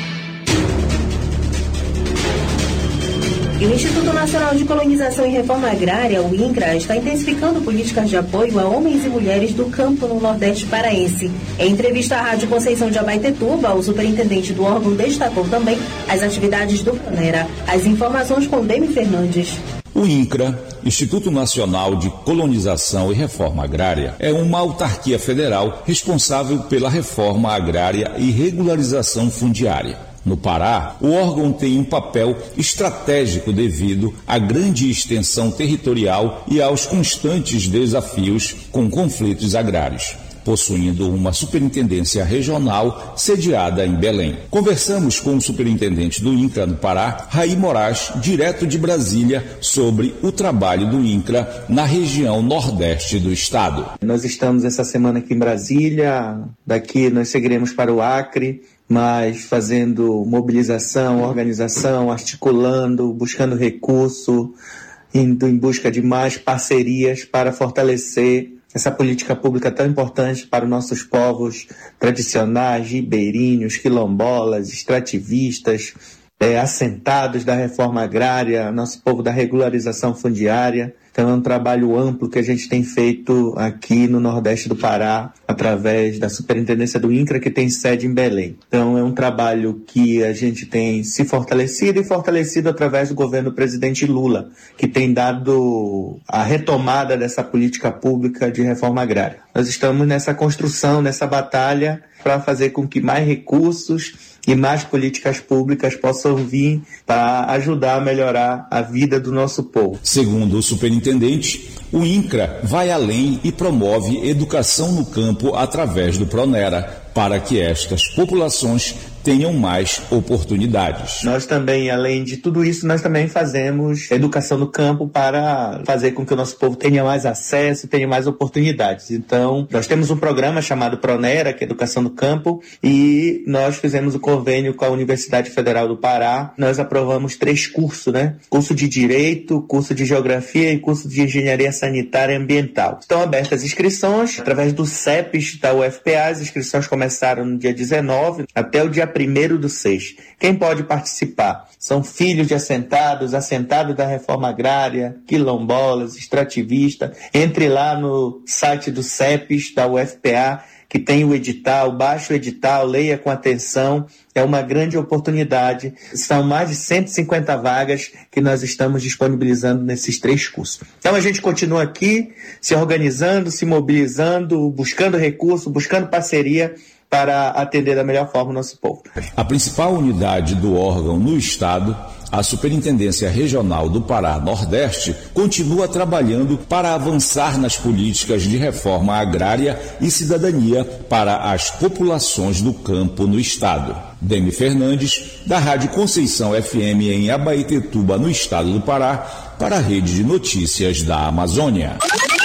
E o Instituto Nacional de Colonização e Reforma Agrária, o INCRA, está intensificando políticas de apoio a homens e mulheres do campo no Nordeste paraense. Em entrevista à Rádio Conceição de Abaetetuba, o superintendente do órgão destacou também as atividades do Pronera. As informações com Demi Fernandes. O INCRA, Instituto Nacional de Colonização e Reforma Agrária, é uma autarquia federal responsável pela reforma agrária e regularização fundiária. No Pará, o órgão tem um papel estratégico devido à grande extensão territorial e aos constantes desafios com conflitos agrários, possuindo uma superintendência regional sediada em Belém. Conversamos com o superintendente do INCRA no Pará, Raí Moraes, direto de Brasília, sobre o trabalho do INCRA na região nordeste do estado. Nós estamos essa semana aqui em Brasília, daqui nós seguiremos para o Acre, mas fazendo mobilização, organização, articulando, buscando recurso indo em busca de mais parcerias para fortalecer essa política pública tão importante para os nossos povos tradicionais, ribeirinhos, quilombolas, extrativistas, é, assentados da reforma agrária, nosso povo da regularização fundiária. Então é um trabalho amplo que a gente tem feito aqui no Nordeste do Pará, através da Superintendência do INCRA, que tem sede em Belém. Então é um trabalho que a gente tem se fortalecido e fortalecido através do governo do presidente Lula, que tem dado a retomada dessa política pública de reforma agrária. Nós estamos nessa construção, nessa batalha, para fazer com que mais recursos e mais políticas públicas possam vir para ajudar a melhorar a vida do nosso povo. Segundo o superintendente, o INCRA vai além e promove educação no campo através do Pronera, para que estas populações tenham mais oportunidades. Nós também, além de tudo isso, nós também fazemos educação no campo para fazer com que o nosso povo tenha mais acesso, tenha mais oportunidades. Então, nós temos um programa chamado Pronera, que é Educação no Campo, e nós fizemos o convênio com a Universidade Federal do Pará. Nós aprovamos três cursos, né? Curso de Direito, curso de Geografia e curso de Engenharia Sanitária e Ambiental. Estão abertas as inscrições através do C E P S da U F P A. As inscrições começaram no dia dezenove até o dia primeiro do seis. Quem pode participar? São filhos de assentados, assentados da reforma agrária, quilombolas, extrativistas. Entre lá no site do C E P S da U F P A, que tem o edital, baixe o edital, leia com atenção. É uma grande oportunidade. São mais de cento e cinquenta vagas que nós estamos disponibilizando nesses três cursos. Então a gente continua aqui se organizando, se mobilizando, buscando recurso, buscando parceria para atender da melhor forma o nosso povo. A principal unidade do órgão no estado, a Superintendência Regional do Pará Nordeste, continua trabalhando para avançar nas políticas de reforma agrária e cidadania para as populações do campo no estado. Demi Fernandes, da Rádio Conceição F M em Abaetetuba, no estado do Pará, para a Rede de Notícias da Amazônia.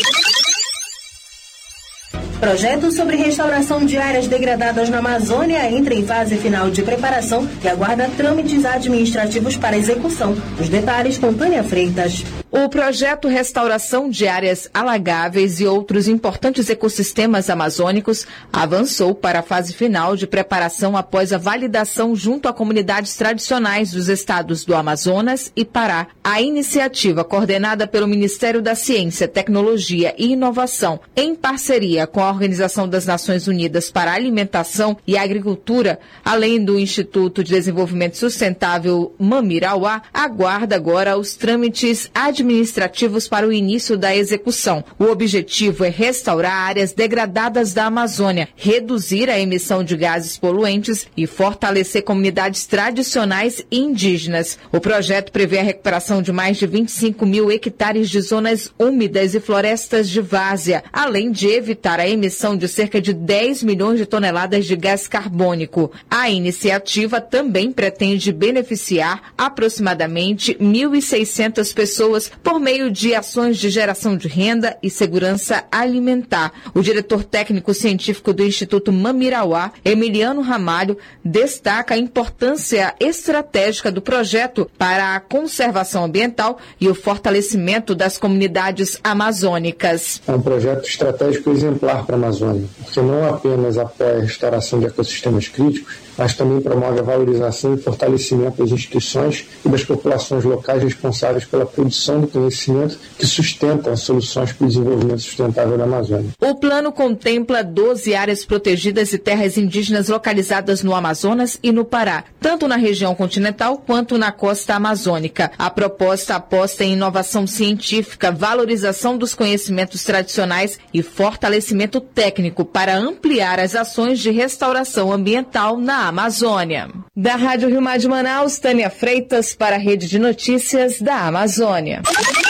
Projeto sobre restauração de áreas degradadas na Amazônia entra em fase final de preparação e aguarda trâmites administrativos para execução. Os detalhes com Tânia Freitas. O projeto Restauração de Áreas Alagáveis e outros importantes ecossistemas amazônicos avançou para a fase final de preparação após a validação junto a comunidades tradicionais dos estados do Amazonas e Pará. A iniciativa, coordenada pelo Ministério da Ciência, Tecnologia e Inovação, em parceria com a Organização das Nações Unidas para a Alimentação e Agricultura, além do Instituto de Desenvolvimento Sustentável Mamirauá, aguarda agora os trâmites administrativos administrativos para o início da execução. O objetivo é restaurar áreas degradadas da Amazônia, reduzir a emissão de gases poluentes e fortalecer comunidades tradicionais e indígenas. O projeto prevê a recuperação de mais de vinte e cinco mil hectares de zonas úmidas e florestas de várzea, além de evitar a emissão de cerca de dez milhões de toneladas de gás carbônico. A iniciativa também pretende beneficiar aproximadamente mil e seiscentas pessoas por meio de ações de geração de renda e segurança alimentar. O diretor técnico-científico do Instituto Mamirauá, Emiliano Ramalho, destaca a importância estratégica do projeto para a conservação ambiental e o fortalecimento das comunidades amazônicas. É um projeto estratégico exemplar para a Amazônia, porque não apenas apoia a restauração de ecossistemas críticos, mas também promove a valorização e fortalecimento das instituições e das populações locais responsáveis pela produção do conhecimento que sustentam as soluções para o desenvolvimento sustentável da Amazônia. O plano contempla doze áreas protegidas e terras indígenas localizadas no Amazonas e no Pará, tanto na região continental quanto na costa amazônica. A proposta aposta em inovação científica, valorização dos conhecimentos tradicionais e fortalecimento técnico para ampliar as ações de restauração ambiental na Amazônia. Da Rádio Rio Mar de Manaus, Tânia Freitas para a Rede de Notícias da Amazônia.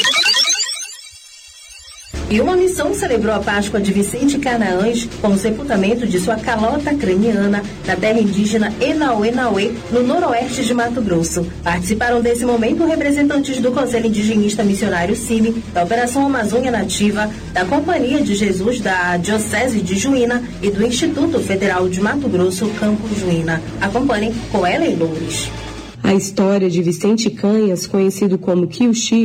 E uma missão celebrou a Páscoa de Vicente Canaães com o sepultamento de sua calota craniana na terra indígena Enauê-Nauê, no noroeste de Mato Grosso. Participaram desse momento representantes do Conselho Indigenista Missionário C I M, da Operação Amazônia Nativa, da Companhia de Jesus da Diocese de Juína e do Instituto Federal de Mato Grosso, Campo Juína. Acompanhem com Ellen Loures. A história de Vicente Canhas, conhecido como Kiuxi,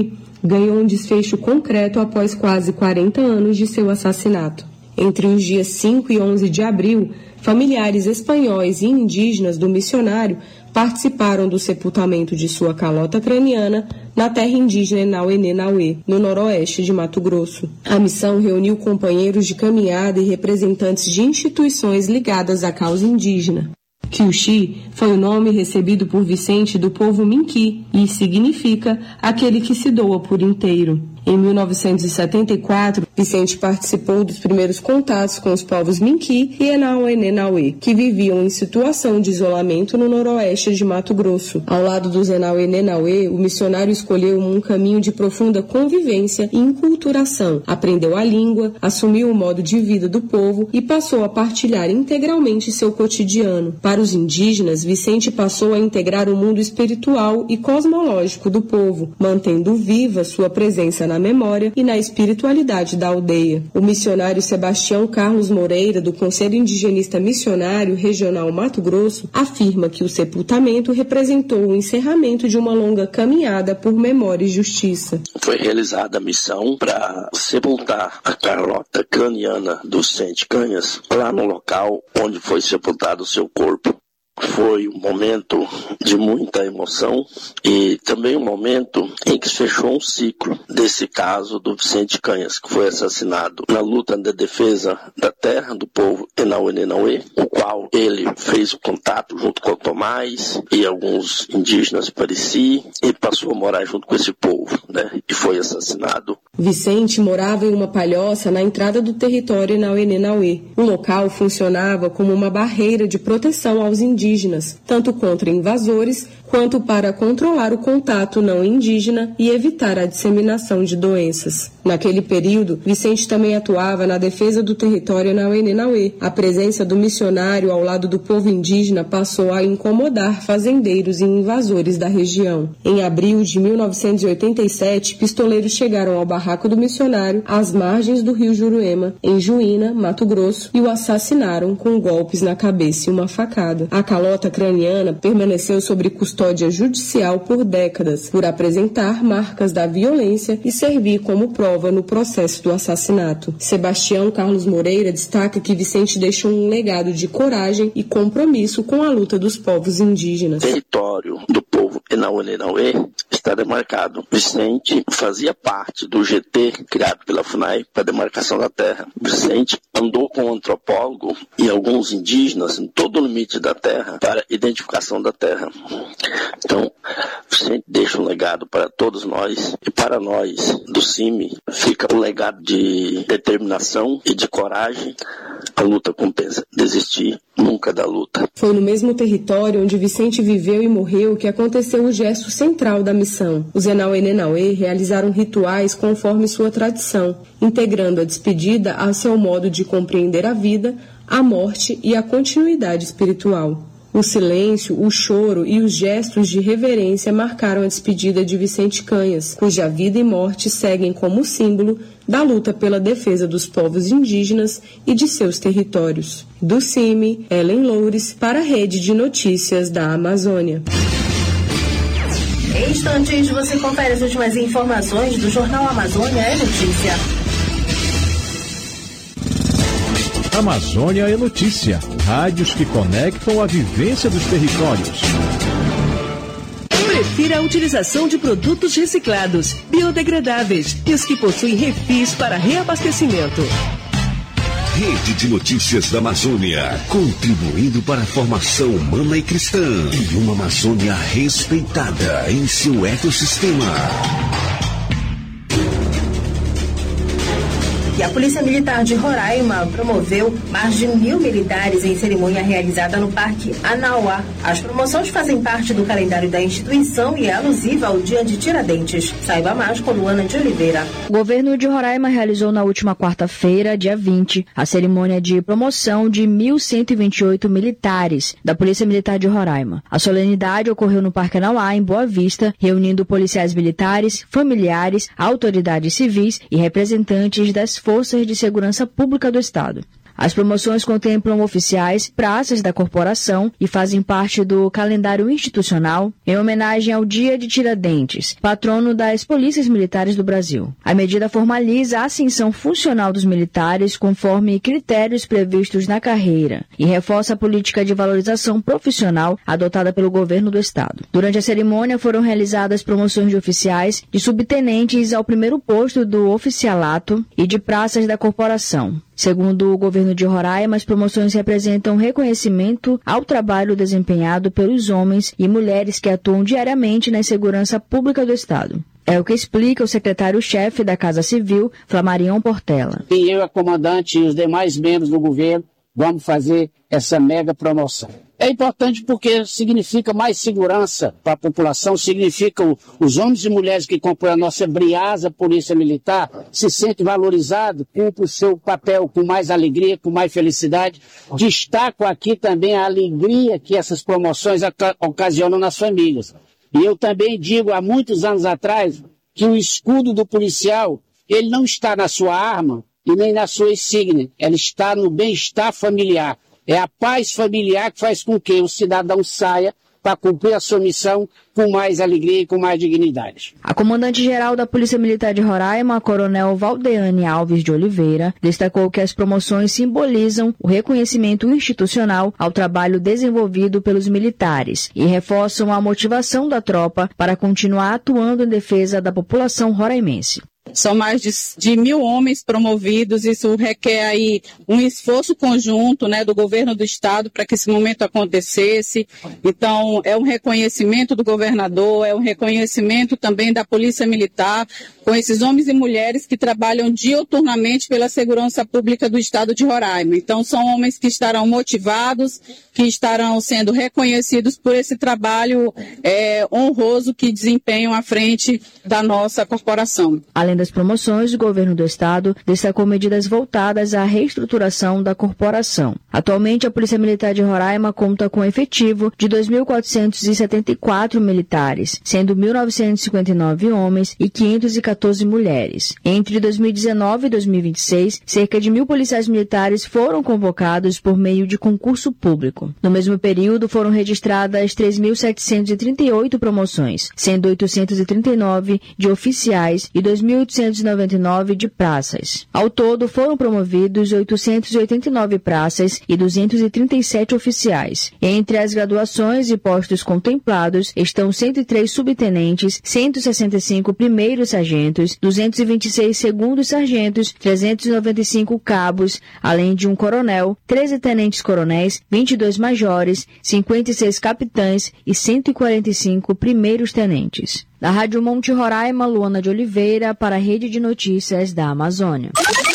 ganhou um desfecho concreto após quase quarenta anos de seu assassinato. Entre os dias cinco e onze de abril, familiares espanhóis e indígenas do missionário participaram do sepultamento de sua calota craniana na terra indígena Enauê-Nenauê, no noroeste de Mato Grosso. A missão reuniu companheiros de caminhada e representantes de instituições ligadas à causa indígena. Kiuxi foi o nome recebido por Vicente do povo Minqui e significa aquele que se doa por inteiro. Em mil novecentos e setenta e quatro, Vicente participou dos primeiros contatos com os povos Minqui e Enauê-Nenauê, que viviam em situação de isolamento no noroeste de Mato Grosso. Ao lado dos Enauê-Nenauê, o missionário escolheu um caminho de profunda convivência e enculturação, aprendeu a língua, assumiu o modo de vida do povo e passou a partilhar integralmente seu cotidiano. Para os indígenas, Vicente passou a integrar o mundo espiritual e cosmológico do povo, mantendo viva sua presença na na memória e na espiritualidade da aldeia. O missionário Sebastião Carlos Moreira, do Conselho Indigenista Missionário Regional Mato Grosso, afirma que o sepultamento representou o encerramento de uma longa caminhada por memória e justiça. Foi realizada a missão para sepultar a calota craniana do Vicente Canhas lá no local onde foi sepultado o seu corpo. Foi um momento de muita emoção e também um momento em que se fechou um ciclo desse caso do Vicente Canhas, que foi assassinado na luta de defesa da terra do povo Enauê-Nenauê, o qual ele fez o contato junto com o Tomás e alguns indígenas Pareci e passou a morar junto com esse povo, né? E foi assassinado. Vicente morava em uma palhoça na entrada do território Enauê-Nenauê. O local funcionava como uma barreira de proteção aos indígenas, tanto contra invasores quanto para controlar o contato não indígena e evitar a disseminação de doenças. Naquele período, Vicente também atuava na defesa do território Enauê-Nenauê. A presença do missionário ao lado do povo indígena passou a incomodar fazendeiros e invasores da região. Em abril de mil novecentos e oitenta e sete, pistoleiros chegaram ao barraco do missionário às margens do rio Juruema, em Juína, Mato Grosso, e o assassinaram com golpes na cabeça e uma facada. A calota craniana permaneceu sob custódia judicial por décadas, por apresentar marcas da violência e servir como prova no processo do assassinato. Sebastião Carlos Moreira destaca que Vicente deixou um legado de coragem e compromisso com a luta dos povos indígenas. O território do povo Enauê-Nenauê está demarcado. Vicente fazia parte do G T criado pela FUNAI para a demarcação da terra. Vicente andou com um antropólogo e alguns indígenas em todo o limite da terra para a identificação da terra. Então, Vicente deixa um legado para todos nós e para nós do C I M fica o legado de determinação e de coragem. A luta compensa. Desistir nunca da luta. Foi no mesmo território onde Vicente viveu e morreu que aconteceu o gesto central da missão. Os Enauê-Nenauê realizaram rituais conforme sua tradição, integrando a despedida a seu modo de compreender a vida, a morte e a continuidade espiritual. O silêncio, o choro e os gestos de reverência marcaram a despedida de Vicente Canhas, cuja vida e morte seguem como símbolo da luta pela defesa dos povos indígenas e de seus territórios. Do C I M, Ellen Loures, para a Rede de Notícias da Amazônia. Em instantes, você confere as últimas informações do Jornal Amazônia é Notícia. Amazônia é Notícia. Rádios que conectam a vivência dos territórios. Prefira a utilização de produtos reciclados, biodegradáveis e os que possuem refis para reabastecimento. Rede de Notícias da Amazônia, contribuindo para a formação humana e cristã e uma Amazônia respeitada em seu ecossistema. E a Polícia Militar de Roraima promoveu mais de mil militares em cerimônia realizada no Parque Anauá. As promoções fazem parte do calendário da instituição e é alusiva ao Dia de Tiradentes. Saiba mais com Luana de Oliveira. O governo de Roraima realizou na última quarta-feira, dia vinte, a cerimônia de promoção de mil cento e vinte e oito militares da Polícia Militar de Roraima. A solenidade ocorreu no Parque Anauá, em Boa Vista, reunindo policiais militares, familiares, autoridades civis e representantes das Forças de Segurança Pública do Estado. As promoções contemplam oficiais, praças da corporação e fazem parte do calendário institucional em homenagem ao Dia de Tiradentes, patrono das Polícias Militares do Brasil. A medida formaliza a ascensão funcional dos militares conforme critérios previstos na carreira e reforça a política de valorização profissional adotada pelo governo do Estado. Durante a cerimônia foram realizadas promoções de oficiais, de subtenentes ao primeiro posto do oficialato e de praças da corporação. Segundo o governo de Roraima, as promoções representam reconhecimento ao trabalho desempenhado pelos homens e mulheres que atuam diariamente na segurança pública do Estado. É o que explica o secretário-chefe da Casa Civil, Flamarion Portela. E eu, a comandante e os demais membros do governo vamos fazer essa mega promoção. É importante porque significa mais segurança para a população, significa o, os homens e mulheres que compõem a nossa Briasa Polícia Militar se sentem valorizados, cumprem o seu papel com mais alegria, com mais felicidade. Destaco aqui também a alegria que essas promoções ocasionam nas famílias. E eu também digo, há muitos anos atrás, que o escudo do policial, ele não está na sua arma e nem na sua insígnia, ele está no bem-estar familiar. É a paz familiar que faz com que o cidadão saia para cumprir a sua missão com mais alegria e com mais dignidade. A comandante-geral da Polícia Militar de Roraima, a coronel Valdeane Alves de Oliveira, destacou que as promoções simbolizam o reconhecimento institucional ao trabalho desenvolvido pelos militares e reforçam a motivação da tropa para continuar atuando em defesa da população roraimense. São mais de, de mil homens promovidos, isso requer aí um esforço conjunto, né, do governo do estado para que esse momento acontecesse. Então, é um reconhecimento do governador, é um reconhecimento também da Polícia Militar, com esses homens e mulheres que trabalham diuturnamente pela segurança pública do estado de Roraima. Então, são homens que estarão motivados, que estarão sendo reconhecidos por esse trabalho é, honroso que desempenham à frente da nossa corporação. Além das promoções, o governo do estado destacou medidas voltadas à reestruturação da corporação. Atualmente, a Polícia Militar de Roraima conta com um efetivo de dois mil quatrocentos e setenta e quatro militares, sendo mil novecentos e cinquenta e nove homens e quinhentas e quatorze mulheres. Entre dois mil e dezenove e dois mil e vinte e seis, cerca de mil policiais militares foram convocados por meio de concurso público. No mesmo período, foram registradas três mil setecentos e trinta e oito promoções, sendo oitocentos e trinta e nove de oficiais e dois mil oitocentos e noventa e nove de praças. Ao todo, foram promovidos oitocentos e oitenta e nove praças e duzentos e trinta e sete oficiais. Entre as graduações e postos contemplados estão cento e três subtenentes, cento e sessenta e cinco primeiros sargentos, duzentos e vinte e seis segundos sargentos, trezentos e noventa e cinco cabos, além de um coronel, treze tenentes-coronéis, vinte e dois majores, cinquenta e seis capitães e cento e quarenta e cinco primeiros tenentes. Da Rádio Monte Roraima, Luana de Oliveira, para a Rede de Notícias da Amazônia.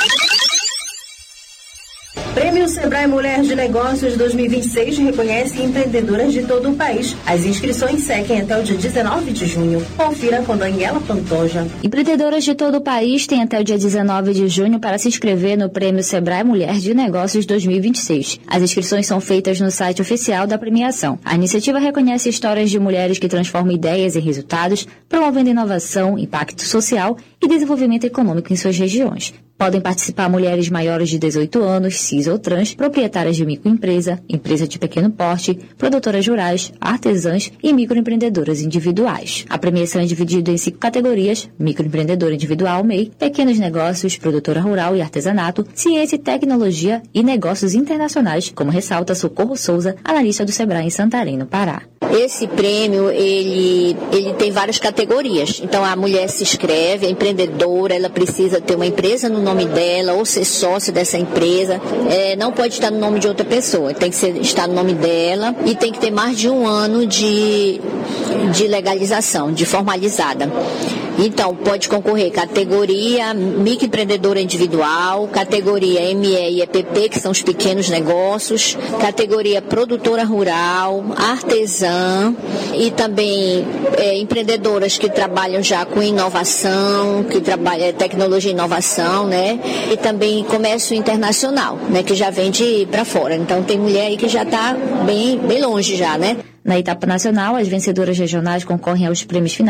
Prêmio Sebrae Mulher de Negócios dois mil e vinte e seis reconhece empreendedoras de todo o país. As inscrições seguem até o dia dezenove de junho. Confira com Daniela Pantoja. Empreendedoras de todo o país têm até o dia dezenove de junho para se inscrever no Prêmio Sebrae Mulher de Negócios dois mil e vinte e seis. As inscrições são feitas no site oficial da premiação. A iniciativa reconhece histórias de mulheres que transformam ideias em resultados, promovendo inovação, impacto social e desenvolvimento econômico em suas regiões. Podem participar mulheres maiores de dezoito anos, cis ou trans, proprietárias de microempresa, empresa de pequeno porte, produtoras rurais, artesãs e microempreendedoras individuais. A premiação é dividida em cinco categorias: microempreendedor individual, M E I, pequenos negócios, produtora rural e artesanato, ciência e tecnologia e negócios internacionais, como ressalta Socorro Souza, analista do Sebrae em Santarém, no Pará. Esse prêmio, ele, ele tem várias categorias. Então, a mulher se inscreve, a empreendedora, ela precisa ter uma empresa no nome dela ou ser sócio dessa empresa. É, não pode estar no nome de outra pessoa, tem que ser, estar no nome dela e tem que ter mais de um ano de, de legalização, de formalizada. Então, pode concorrer categoria microempreendedora individual, categoria M E e E P P, que são os pequenos negócios, categoria produtora rural, artesã e também é, empreendedoras que trabalham já com inovação, que trabalham tecnologia e inovação, né? E também comércio internacional, né? Que já vende para fora. Então, tem mulher aí que já está bem, bem longe já, né? Na etapa nacional, as vencedoras regionais concorrem aos prêmios finais,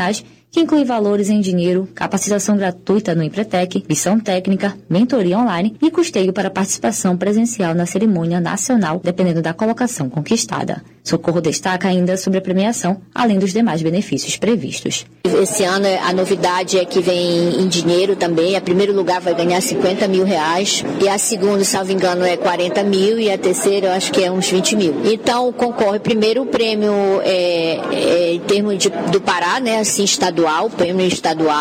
que inclui valores em dinheiro, capacitação gratuita no Empretec, missão técnica, mentoria online e custeio para participação presencial na cerimônia nacional, dependendo da colocação conquistada. Socorro destaca ainda sobre a premiação, além dos demais benefícios previstos. Esse ano a novidade é que vem em dinheiro também. A primeiro lugar vai ganhar cinquenta mil reais e a segunda, salvo engano, é quarenta mil e a terceira eu acho que é uns vinte mil. Então concorre primeiro o prêmio é, é, em termos de, do Pará, né, assim estadual, prêmio estadual.